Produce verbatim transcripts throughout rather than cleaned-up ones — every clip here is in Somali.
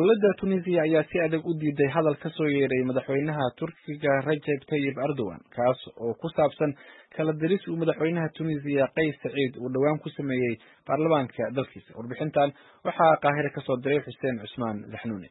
dowladda Tunisia ayaa si adag u diiday hadal ka soo yeeray madaxweynaha Turkiga Recep Tayyip Erdogan kaas oo ku saabsan kala diris uu madaxweynaha Tunisia Kais Saied uu dhawaan ku sameeyay baarlamaanka dalkiisa. Warbixintan waxaa Qaahire ka soo diray Xuseen Cusmaan Zaxnuuni.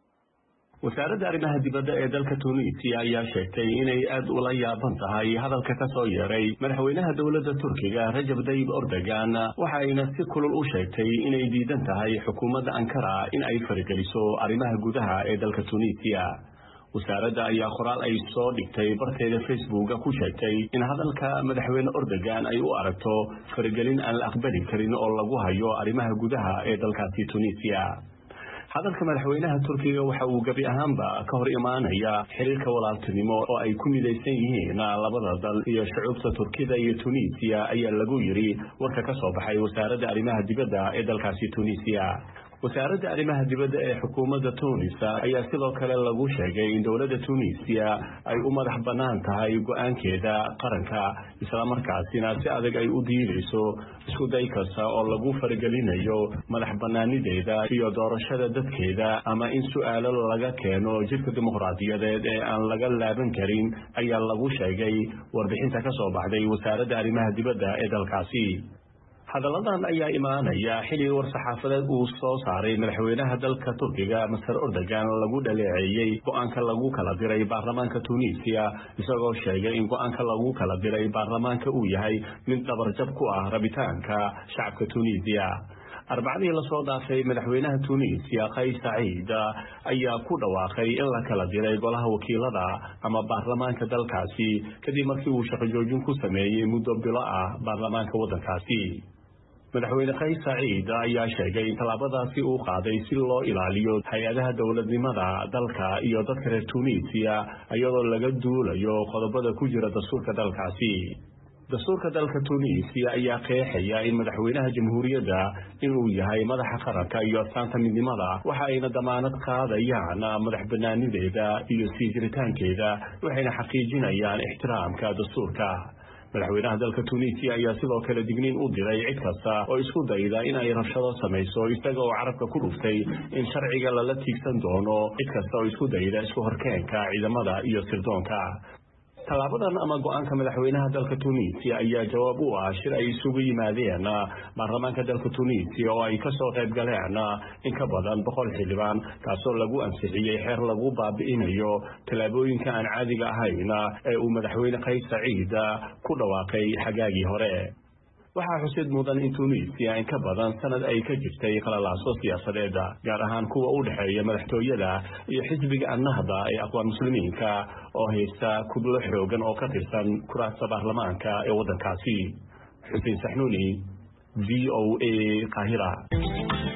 wasaaradda arrimaha dibadda ee dalka Tunisia ayaa sheegtay inay aad ula yaaban tahay hadalka ka soo yeeray madaxweynaha dowladda Turkiga Recep Tayyip Erdogan waxa ayna si kulul u sheegtay inay diidan tahay xukuumadda Ankara in ay farageliso arrimaha gudaha ee dalka Tunisia. wasaaradda ayaa qoraal ay soo dhigtay barteeda Facebook ku sheegtay in hadalka madaxweyne Erdogan ay u aragto faragelin aan la aqbali karin oo lagu hayo arrimaha gudaha ee dalkaasi Tunisia. hadalka madaxweynaha Turkiga waxa uu gabi ahaanba ka hor imaanaya xiriirka walaaltinimo oo ay ku midaysan yihiin labada dal iyo shucuubta Turkida iyo Tunisia ayaa lagu yiri warka ka soo baxay wasaaradda arrimaha dibadda ee dalkaasi Tunisia. wasaaradda arrimaha dibadda ee xukuumadda Tunisia ayaa sidoo kale lagu sheegay in dowladda Tunisia ay u madax bannaan tahay go'aankeeda qaranka isla markaasina si adag ay u diidayso isku day kasta oo lagu faragelinayo madax bannaanideeda iyo doorashada dadkeeda ama in su'aalo laga keeno jirka dimuqraadiyadeed ee aan laga laaban karin ayaa lagu sheegay warbixinta ka soo baxday wasaaradda arrimaha dibadda ee dalkaasi. hadaladan ayaa imaanaya xilli war-saxaafadeed uu soo saaray madaxweynaha dalka Turkiga Masar Erdogan lagu dhaleeceeyay go'aanka lagu kala diray baarlamaanka Tunisia isagoo sheegay in go'aanka lagu kala diray baarlamaanka uu yahay mid dabarjab ku ah rabitaanka shacabka Tunisia. arbacadii la soo dhaafay madaxweynaha Tunisia Kais Saied ayaa ku dhawaaqay in la kala diray golaha wakiilada ama baarlamaanka dalkaasi kadib markii uu shaqo joojin ku sameeyay muddo bilo ah baarlamaanka waddankaasi. madaxweyne Kais Saied ayaa sheegay in talaabadaasi uu qaaday si loo ilaaliyo hay'adaha dowladnimada dalka iyo dadka reer Tunisia iyadoo laga duulayo qodobada ku jira dastuurka dalkaasi. dastuurka dalka Tunisia ayaa qeexaya in madaxweynaha jamhuuriyadda inuu yahay madaxa qaranka iyo astaanta midnimada waxa ayna damaanad qaadayaan madax bannaanideeda iyo sii jiritaankeeda waxayna xaqiijinayaan ixtiraamka dastuurka. madaxweynaha dalka Tunisia ayaa sidoo kale digniin u diray cid kasta oo isku dayda in ay rabshado samayso isaga oo carabka ku dhuftay in sharciga lala tiigsan doono cid kasta oo isku dayda isku horkeenka ciidamada iyo sirdoonka. talaabadan ama go'aanka madaxweynaha dalka Tunisia ayaa jawaab u ah shir ay isugu yimaadeen baarlamaanka dalka Tunisia oo ay ka soo qayb galeen in ka badan boqol xildhibaan kaasoo lagu ansixiyay xeer lagu baabi'inayo talaabooyinka aan caadiga ahayn ee uu madaxweyne Kais Saied ku dhawaaqay xagaagii hore. waxaa xusid mudan in Tunisia in ka badan sanad ay ka jirtay qalalaaso siyaasadeed gaar ahaan kuwa u dhaxeeya madaxtooyada iyo xisbiga Annahda ee aqwaan muslimiinka oo haysta kublo xoogan oo ka tirsan kuraasta baarlamaanka ee waddankaasi. Xuseen Saxnuuni, V O A, Qaahira.